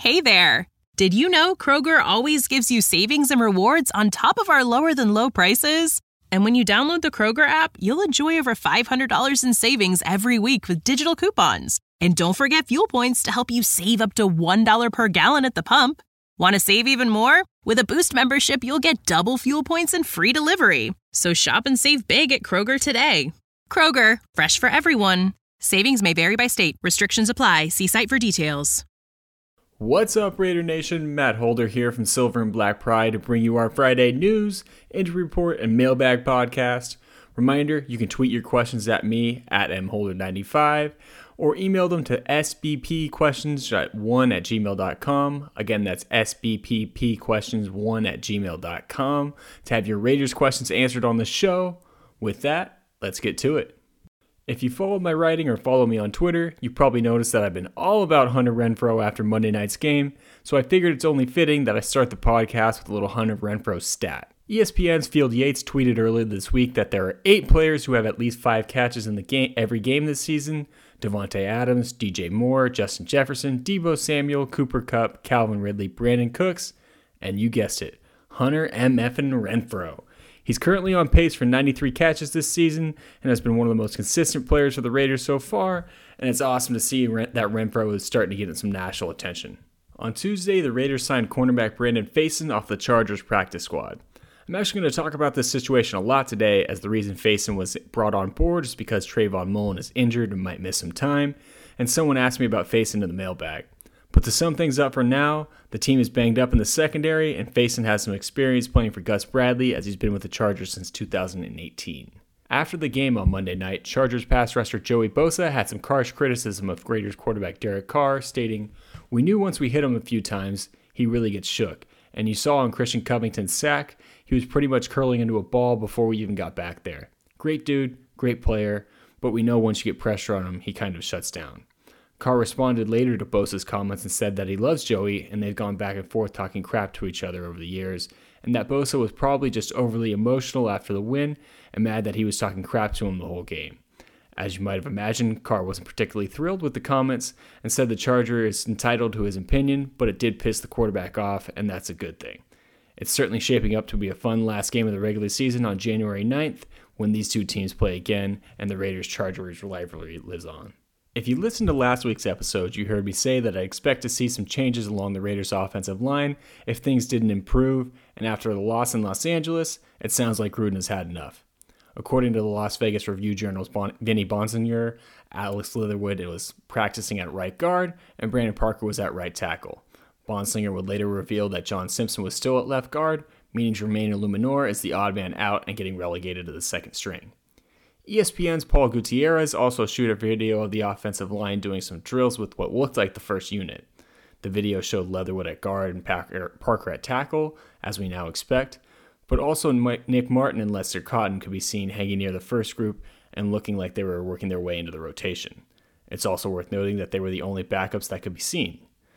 Hey there! Did you know Kroger always gives you savings and rewards on top of our lower-than-low prices? And when you download the Kroger app, you'll enjoy over $500 in savings every week with digital coupons. And don't forget fuel points to help you save up to $1 per gallon at the pump. Want to save even more? With a Boost membership, you'll get double fuel points and free delivery. So shop and save big at Kroger today. Kroger, fresh for everyone. Savings may vary by state. Restrictions apply. See site for details. What's up, Raider Nation? Matt Holder here from Silver and Black Pride to bring you our Friday news, injury report, and mailbag podcast. Reminder, you can tweet your questions at me at mholder95 or email them to sbpquestions1@gmail.com. Again, that's sbpquestions1@gmail.com to have your Raiders questions answered on the show. With that, let's get to it. If you followed my writing or follow me on Twitter, you probably noticed that I've been all about Hunter Renfrow after Monday night's game, so I figured it's only fitting that I start the podcast with a little Hunter Renfrow stat. ESPN's Field Yates tweeted earlier this week that there are 8 players who have at least 5 catches in the game every game this season: Devontae Adams, DJ Moore, Justin Jefferson, Deebo Samuel, Cooper Kupp, Calvin Ridley, Brandon Cooks, and you guessed it, Hunter MFN Renfrow. He's currently on pace for 93 catches this season and has been one of the most consistent players for the Raiders so far, and it's awesome to see that Renfrow is starting to get some national attention. On Tuesday, the Raiders signed cornerback Brandon Facyson off the Chargers practice squad. I'm actually going to talk about this situation a lot today, as the reason Facyson was brought on board is because Trayvon Mullen is injured and might miss some time, and someone asked me about Facyson in the mailbag. But to sum things up for now, the team is banged up in the secondary, and Facyson has some experience playing for Gus Bradley, as he's been with the Chargers since 2018. After the game on Monday night, Chargers pass rusher Joey Bosa had some harsh criticism of Raiders quarterback Derek Carr, stating, "We knew once we hit him a few times, he really gets shook. And you saw on Christian Covington's sack, he was pretty much curling into a ball before we even got back there. Great dude, great player, but we know once you get pressure on him, he kind of shuts down." Carr responded later to Bosa's comments and said that he loves Joey, and they've gone back and forth talking crap to each other over the years, and that Bosa was probably just overly emotional after the win and mad that he was talking crap to him the whole game. As you might have imagined, Carr wasn't particularly thrilled with the comments and said the Charger is entitled to his opinion, but it did piss the quarterback off, and that's a good thing. It's certainly shaping up to be a fun last game of the regular season on January 9th when these two teams play again and the Raiders-Chargers rivalry lives on. If you listened to last week's episode, you heard me say that I expect to see some changes along the Raiders' offensive line if things didn't improve, and after the loss in Los Angeles, it sounds like Gruden has had enough. According to the Las Vegas Review-Journal's Vinny Bonsignor, Alex Leatherwood was practicing at right guard, and Brandon Parker was at right tackle. Bonsignor would later reveal that John Simpson was still at left guard, meaning Jermaine Illuminor is the odd man out and getting relegated to the second string. ESPN's Paul Gutierrez also shot a video of the offensive line doing some drills with what looked like the first unit. The video showed Leatherwood at guard and Parker at tackle, as we now expect, but also Nick Martin and Lester Cotton could be seen hanging near the first group and looking like they were working their way into the rotation. It's also worth noting that they were the only backups that could be seen.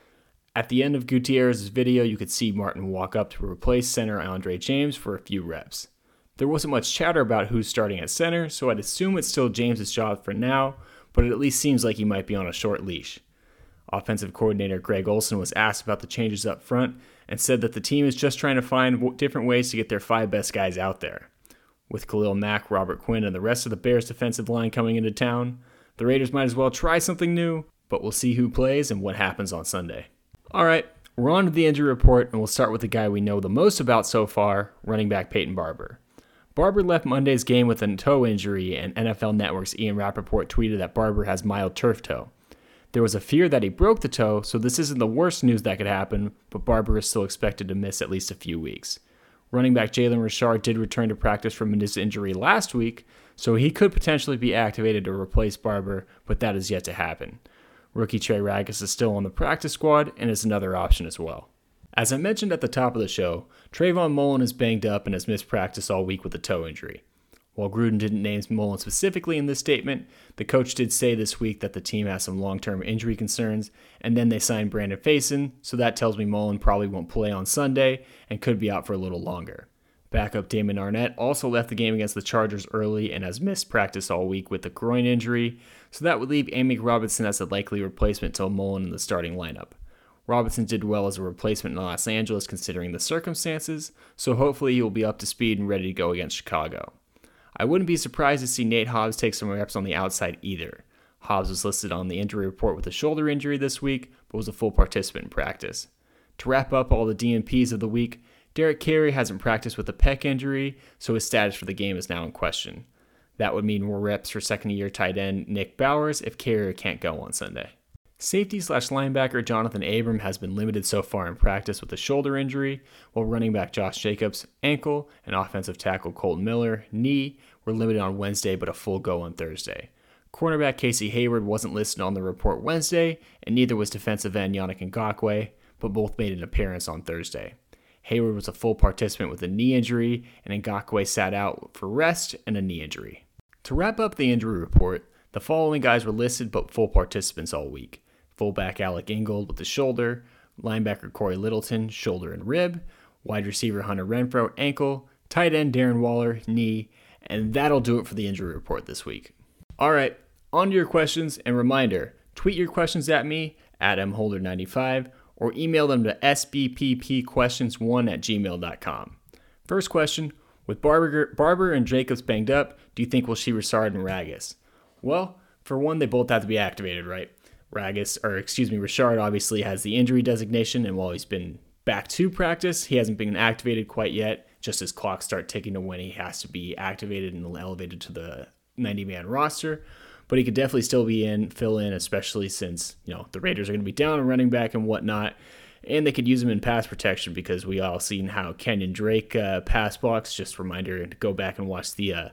At the end of Gutierrez's video, you could see Martin walk up to replace center Andre James for a few reps. There wasn't much chatter about who's starting at center, so I'd assume it's still James' job for now, but it at least seems like he might be on a short leash. Offensive coordinator Greg Olson was asked about the changes up front and said that the team is just trying to find different ways to get their 5 best guys out there. With Khalil Mack, Robert Quinn, and the rest of the Bears defensive line coming into town, the Raiders might as well try something new, but we'll see who plays and what happens on Sunday. Alright, we're on to the injury report, and we'll start with the guy we know the most about so far, running back Peyton Barber. Barber left Monday's game with a toe injury, and NFL Network's Ian Rappaport tweeted that Barber has mild turf toe. There was a fear that he broke the toe, so this isn't the worst news that could happen, but Barber is still expected to miss at least a few weeks. Running back Jalen Richard did return to practice from his injury last week, so he could potentially be activated to replace Barber, but that is yet to happen. Rookie Trey Ragas is still on the practice squad and is another option as well. As I mentioned at the top of the show, Trayvon Mullen is banged up and has missed practice all week with a toe injury. While Gruden didn't name Mullen specifically in this statement, the coach did say this week that the team has some long-term injury concerns, and then they signed Brandon Facyson, so that tells me Mullen probably won't play on Sunday and could be out for a little longer. Backup Damon Arnett also left the game against the Chargers early and has missed practice all week with a groin injury, so that would leave Amik Robinson as a likely replacement to Mullen in the starting lineup. Robinson did well as a replacement in Los Angeles considering the circumstances, so hopefully he will be up to speed and ready to go against Chicago. I wouldn't be surprised to see Nate Hobbs take some reps on the outside either. Hobbs was listed on the injury report with a shoulder injury this week, but was a full participant in practice. To wrap up all the DNPs of the week, Derek Carey hasn't practiced with a pec injury, so his status for the game is now in question. That would mean more reps for second-year tight end Nick Bowers if Carey can't go on Sunday. Safety/linebacker Jonathan Abram has been limited so far in practice with a shoulder injury, while running back Josh Jacobs, ankle, and offensive tackle Colton Miller, knee, were limited on Wednesday but a full go on Thursday. Cornerback Casey Hayward wasn't listed on the report Wednesday, and neither was defensive end Yannick Ngakoue, but both made an appearance on Thursday. Hayward was a full participant with a knee injury, and Ngakoue sat out for rest and a knee injury. To wrap up the injury report, the following guys were listed but full participants all week. Fullback Alec Ingold with the shoulder, linebacker Corey Littleton, shoulder and rib, wide receiver Hunter Renfrow, ankle, tight end Darren Waller, knee, and that'll do it for the injury report this week. All right, on to your questions, and reminder, tweet your questions at me, at mholder95, or email them to sbppquestions1@gmail.com. First question, with Barber and Jacobs banged up, do you think we'll see Richard and Ragas? Well, for one, they both have to be activated, right? Richard obviously has the injury designation, and while he's been back to practice, he hasn't been activated quite yet, just as clocks start ticking to when he has to be activated and elevated to the 90-man roster. But he could definitely still fill in, especially since, the Raiders are going to be down and running back and whatnot, and they could use him in pass protection because we all seen how Kenyon Drake pass blocks. Just a reminder to go back and watch the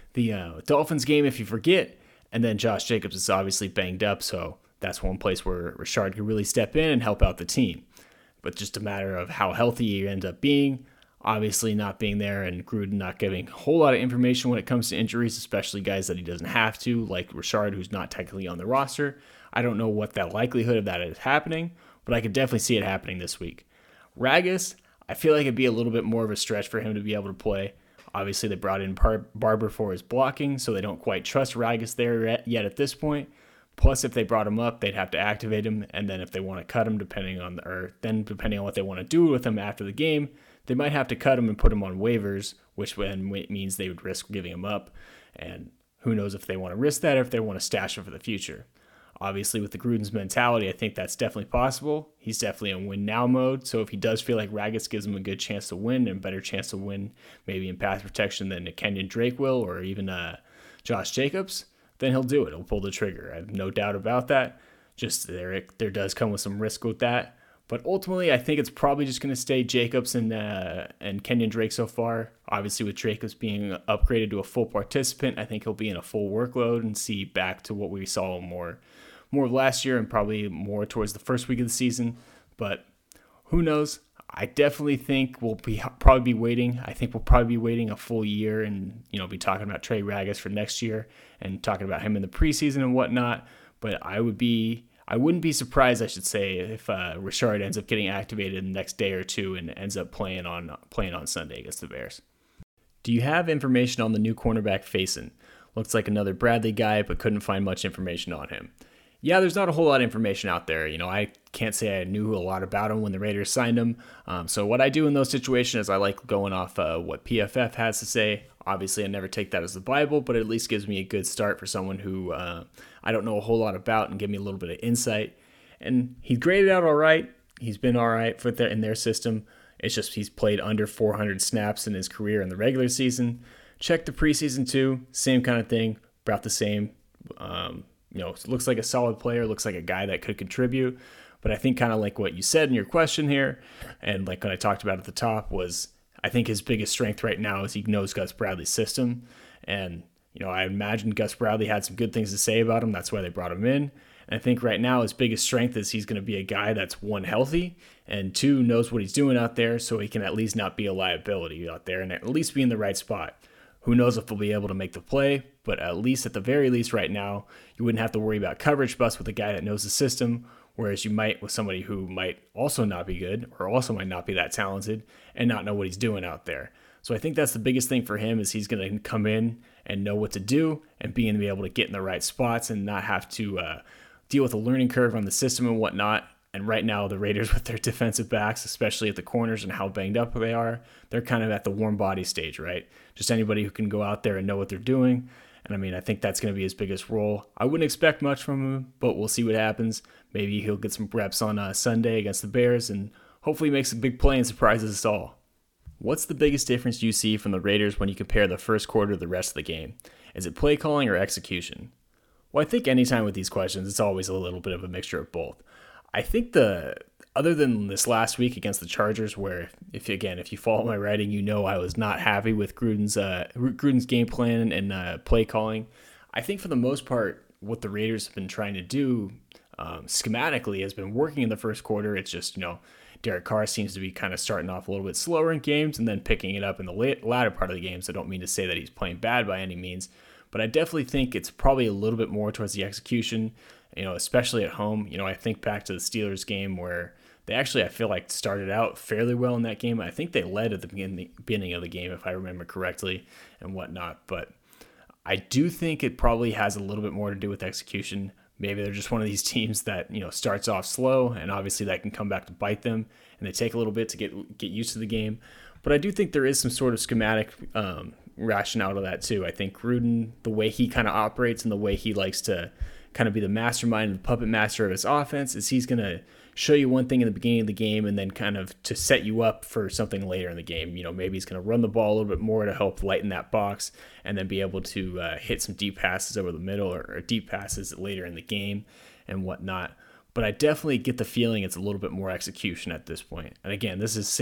Dolphins game if you forget. And then Josh Jacobs is obviously banged up, so that's one place where Richard could really step in and help out the team. But just a matter of how healthy he ends up being, obviously not being there, and Gruden not giving a whole lot of information when it comes to injuries, especially guys that he doesn't have to, like Richard, who's not technically on the roster. I don't know what the likelihood of that is happening, but I could definitely see it happening this week. Ragas, I feel like it'd be a little bit more of a stretch for him to be able to play. Obviously, they brought in Barber for his blocking, so they don't quite trust Ragas there yet at this point. Plus, if they brought him up, they'd have to activate him, and then if they want to cut him, depending on what they want to do with him after the game, they might have to cut him and put him on waivers, which then means they would risk giving him up. And who knows if they want to risk that or if they want to stash him for the future. Obviously, with the Gruden's mentality, I think that's definitely possible. He's definitely in win-now mode, so if he does feel like Ragas gives him a good chance to win and a better chance to win maybe in pass protection than Kenyon Drake will or even Josh Jacobs, then he'll do it. He'll pull the trigger. I have no doubt about that. Just there does come with some risk with that. But ultimately, I think it's probably just going to stay Jacobs and Kenyon Drake so far. Obviously, with Jacobs being upgraded to a full participant, I think he'll be in a full workload and see back to what we saw more of last year and probably more towards the first week of the season. But who knows? I definitely think we'll probably be waiting. I think we'll probably be waiting a full year and be talking about Trey Ragas for next year and talking about him in the preseason and whatnot. But I wouldn't be surprised, I should say, if Richard ends up getting activated in the next day or two and ends up playing on Sunday against the Bears. Do you have information on the new cornerback Faison? Looks like another Bradley guy, but couldn't find much information on him. Yeah, there's not a whole lot of information out there. I can't say I knew a lot about him when the Raiders signed him. So what I do in those situations is I like going off what PFF has to say. Obviously, I never take that as the Bible, but it at least gives me a good start for someone who I don't know a whole lot about and give me a little bit of insight. And he graded out all right. He's been all right in their system. It's just he's played under 400 snaps in his career in the regular season. Check the preseason too. Same kind of thing. About the same. Looks like a solid player. Looks like a guy that could contribute. But I think kind of like what you said in your question here, and like what I talked about at the top was, I think his biggest strength right now is he knows Gus Bradley's system. And, I imagine Gus Bradley had some good things to say about him. That's why they brought him in. And I think right now his biggest strength is he's going to be a guy that's, one, healthy, and two, knows what he's doing out there so he can at least not be a liability out there and at least be in the right spot. Who knows if he'll be able to make the play, but at the very least right now, you wouldn't have to worry about coverage bust with a guy that knows the system, whereas you might with somebody who might also not be good or also might not be that talented and not know what he's doing out there. So I think that's the biggest thing for him is he's going to come in and know what to do and be able to get in the right spots and not have to deal with a learning curve on the system and whatnot. And right now, the Raiders with their defensive backs, especially at the corners and how banged up they are, they're kind of at the warm body stage, right? Just anybody who can go out there and know what they're doing. And I mean, I think that's going to be his biggest role. I wouldn't expect much from him, but we'll see what happens. Maybe he'll get some reps on Sunday against the Bears and hopefully makes a big play and surprises us all. What's the biggest difference you see from the Raiders when you compare the first quarter to the rest of the game? Is it play calling or execution? Well, I think anytime with these questions, it's always a little bit of a mixture of both. I think other than this last week against the Chargers, where if you follow my writing, you know I was not happy with Gruden's game plan and play calling. I think for the most part, what the Raiders have been trying to do schematically has been working in the first quarter. It's just, Derek Carr seems to be kind of starting off a little bit slower in games and then picking it up in the latter part of the games. I don't mean to say that he's playing bad by any means, but I definitely think it's probably a little bit more towards the execution, especially at home. I think back to the Steelers game where they actually, I feel like, started out fairly well in that game. I think they led at the beginning of the game, if I remember correctly, and whatnot. But I do think it probably has a little bit more to do with execution. Maybe they're just one of these teams that, starts off slow, and obviously that can come back to bite them, and they take a little bit to get used to the game. But I do think there is some sort of schematic rationale to that too. I think Gruden, the way he kind of operates and the way he likes to kind of be the mastermind and the puppet master of his offense is he's going to show you one thing in the beginning of the game and then kind of to set you up for something later in the game. Maybe he's going to run the ball a little bit more to help lighten that box and then be able to hit some deep passes over the middle or deep passes later in the game and whatnot. But I definitely get the feeling it's a little bit more execution at this point. And again, this is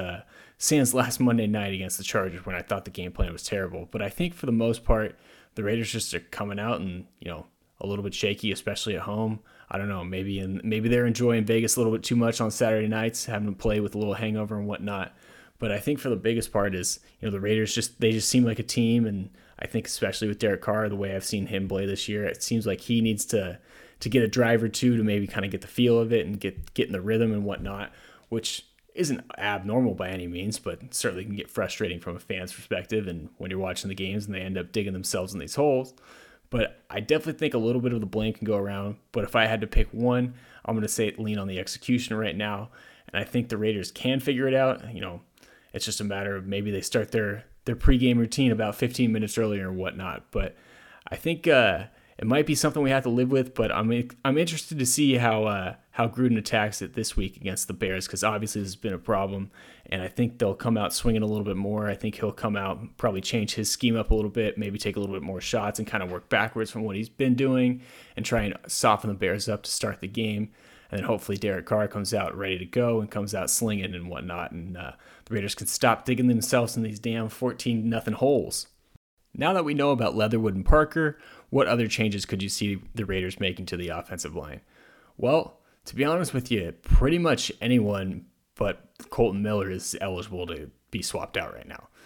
Sans last Monday night against the Chargers when I thought the game plan was terrible. But I think for the most part, the Raiders just are coming out and, a little bit shaky, especially at home. I don't know, maybe they're enjoying Vegas a little bit too much on Saturday nights, having to play with a little hangover and whatnot. But I think for the biggest part is, the Raiders just seem like a team, and I think especially with Derek Carr, the way I've seen him play this year, it seems like he needs to get a drive or two to maybe kind of get the feel of it and get in the rhythm and whatnot, which isn't abnormal by any means, but certainly can get frustrating from a fan's perspective and when you're watching the games and they end up digging themselves in these holes. But I definitely think a little bit of the blame can go around. But if I had to pick one, I'm going to say lean on the execution right now. And I think the Raiders can figure it out. It's just a matter of maybe they start their pregame routine about 15 minutes earlier or whatnot. But I think it might be something we have to live with. But I'm interested to see how Gruden attacks it this week against the Bears, because obviously this has been a problem. And I think they'll come out swinging a little bit more. I think he'll come out and probably change his scheme up a little bit, maybe take a little bit more shots and kind of work backwards from what he's been doing and try and soften the Bears up to start the game. And then hopefully Derek Carr comes out ready to go and comes out slinging and whatnot. And the Raiders can stop digging themselves in these damn 14-0 holes. Now that we know about Leatherwood and Parker, what other changes could you see the Raiders making to the offensive line? Well, to be honest with you, pretty much anyone but Colton Miller is eligible to be swapped out right now.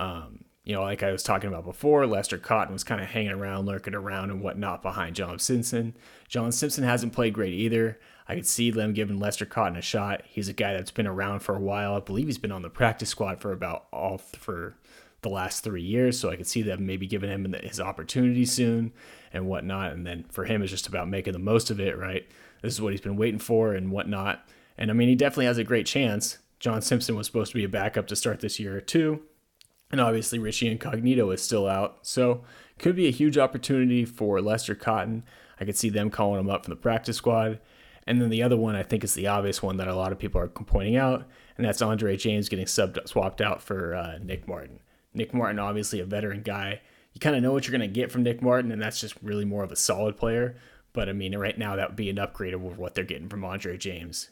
Like I was talking about before, Lester Cotton was kind of hanging around, lurking around and whatnot behind John Simpson. John Simpson hasn't played great either. I could see them giving Lester Cotton a shot. He's a guy that's been around for a while. I believe he's been on the practice squad for for the last 3 years, so I could see them maybe giving him his opportunity soon and whatnot. And then for him, it's just about making the most of it, right? This is what he's been waiting for and whatnot. And I mean, he definitely has a great chance. John Simpson was supposed to be a backup to start this year too. And obviously Richie Incognito is still out. So could be a huge opportunity for Lester Cotton. I could see them calling him up from the practice squad. And then the other one, I think, is the obvious one that a lot of people are pointing out, and that's Andre James getting swapped out for Nick Martin. Nick Martin, obviously a veteran guy. You kind of know what you're going to get from Nick Martin, and that's just really more of a solid player. But, I mean, right now that would be an upgrade over what they're getting from Andre James.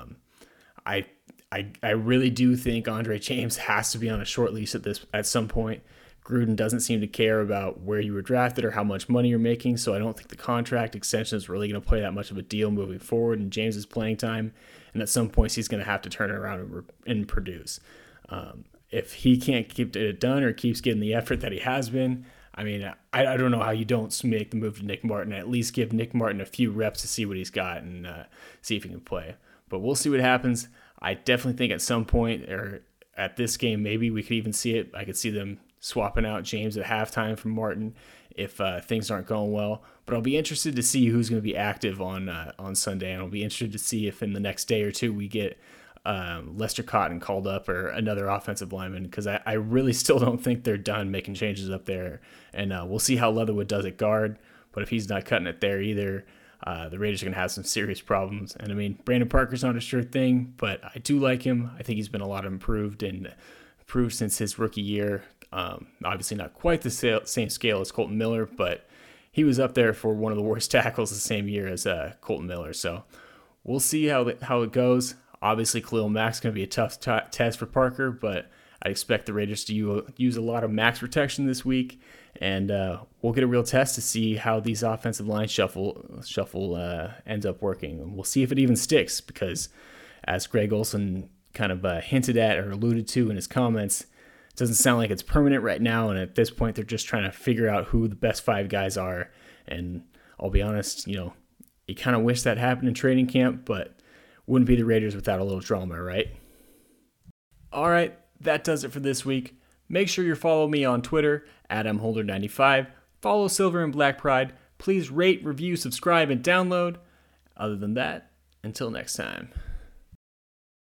I really do think Andre James has to be on a short leash at some point. Gruden doesn't seem to care about where you were drafted or how much money you're making, so I don't think the contract extension is really going to play that much of a deal moving forward in James's playing time. And at some points, he's going to have to turn it around and produce. If he can't keep it done or keeps getting the effort that he has been, I mean, I don't know how you don't make the move to Nick Martin. At least give Nick Martin a few reps to see what he's got and see if he can play. But we'll see what happens. I definitely think at some point, or at this game, maybe we could even see it. I could see them swapping out James at halftime from Martin if things aren't going well. But I'll be interested to see who's going to be active on Sunday, and I'll be interested to see if in the next day or two we get Lester Cotton called up or another offensive lineman, because I really still don't think they're done making changes up there. And we'll see how Leatherwood does at guard, but if he's not cutting it there either, the Raiders are going to have some serious problems. And I mean, Brandon Parker's not a sure thing, but I do like him. I think he's been a lot improved since his rookie year. Obviously not quite the same scale as Colton Miller, but he was up there for one of the worst tackles the same year as Colton Miller. So we'll see how it goes. Obviously, Khalil Mack's going to be a tough test for Parker, but I expect the Raiders to use a lot of max protection this week, and we'll get a real test to see how these offensive line shuffle ends up working. And we'll see if it even sticks, because as Greg Olsen kind of hinted at or alluded to in his comments, it doesn't sound like it's permanent right now, and at this point they're just trying to figure out who the best 5 guys are. And I'll be honest, you kind of wish that happened in training camp, but wouldn't be the Raiders without a little drama, right? All right, that does it for this week. Make sure you follow me on Twitter at mholder95. Follow Silver and Black Pride. Please rate, review, subscribe, and download. Other than that, until next time.